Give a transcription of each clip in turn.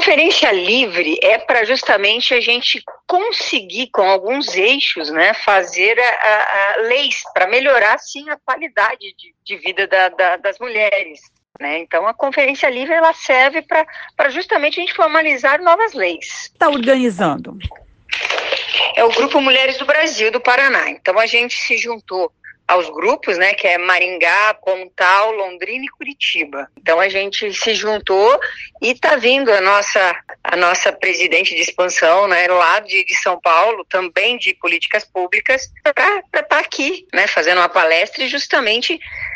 conferência livre é para justamente a gente conseguir, com alguns eixos, né, fazer leis para melhorar, sim, a qualidade de vida das mulheres. Né? Então, a conferência livre ela serve para justamente a gente formalizar novas leis. Está organizando? É o Grupo Mulheres do Brasil, do Paraná. Então, a gente se juntou aos grupos, né, que é Maringá, Pontal, Londrina e Curitiba. Então a gente se juntou e está vindo a nossa presidente de expansão, né, lá de São Paulo, também de políticas públicas, para estar aqui, né, fazendo uma palestra e justamente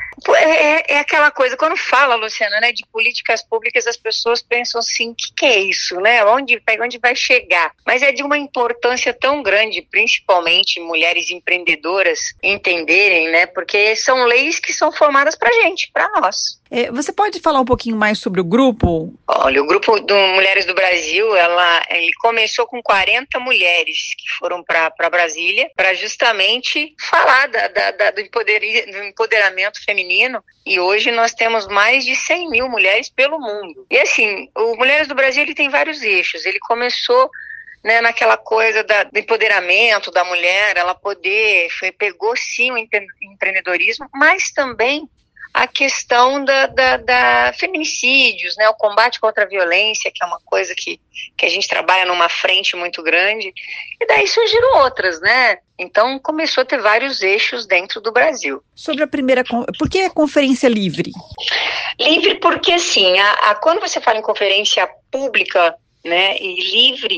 é aquela coisa, quando fala, Luciana, né, de políticas públicas, as pessoas pensam assim, o que é isso, né, onde vai chegar? Mas é de uma importância tão grande, principalmente mulheres empreendedoras entenderem, né, porque são leis que são formadas pra gente, pra nós. Você pode falar um pouquinho mais sobre o grupo? Olha, o Grupo Mulheres do Brasil, ele começou com 40 mulheres que foram para Brasília para justamente falar do empoderamento feminino, e hoje nós temos mais de 100 mil mulheres pelo mundo. E assim, o Mulheres do Brasil ele tem vários eixos. Ele começou, né, naquela coisa do empoderamento da mulher, ela pegou sim o empreendedorismo, mas também a questão da feminicídios, né, o combate contra a violência, que é uma coisa que a gente trabalha numa frente muito grande, e daí surgiram outras, né? Então começou a ter vários eixos dentro do Brasil. Sobre a primeira, por que a conferência livre? Livre porque, assim, quando você fala em conferência pública, né, e livre,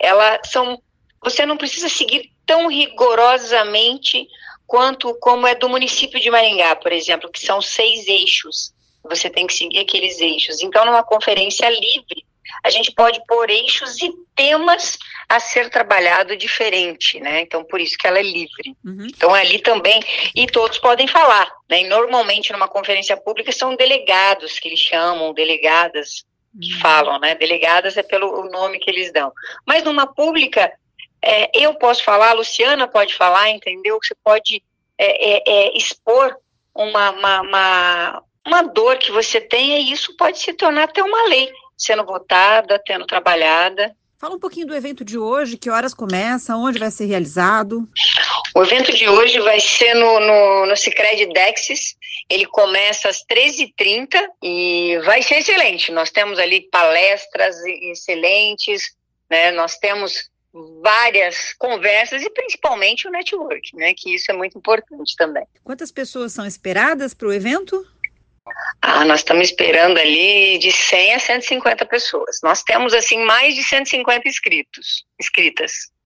você não precisa seguir tão rigorosamente como é do município de Maringá, por exemplo, que são 6 eixos. Você tem que seguir aqueles eixos. Então, numa conferência livre, a gente pode pôr eixos e temas a ser trabalhado diferente, né? Então, por isso que ela é livre. Uhum. Então, ali também, e todos podem falar, né? E normalmente, numa conferência pública, são delegados que eles chamam, delegadas que falam, né? Delegadas é pelo nome que eles dão. Mas numa pública, eu posso falar, a Luciana pode falar, entendeu? Você pode expor uma dor que você tenha, e isso pode se tornar até uma lei, sendo votada, tendo trabalhada. Fala um pouquinho do evento de hoje, que horas começa, onde vai ser realizado? O evento de hoje vai ser no Sicredi Dexis. Ele começa às 13h30 e vai ser excelente. Nós temos ali palestras excelentes, né? Nós temos várias conversas e principalmente o network, né? Que isso é muito importante também. Quantas pessoas são esperadas para o evento? Nós estamos esperando ali de 100 a 150 pessoas. Nós temos, assim, mais de 150 inscritas.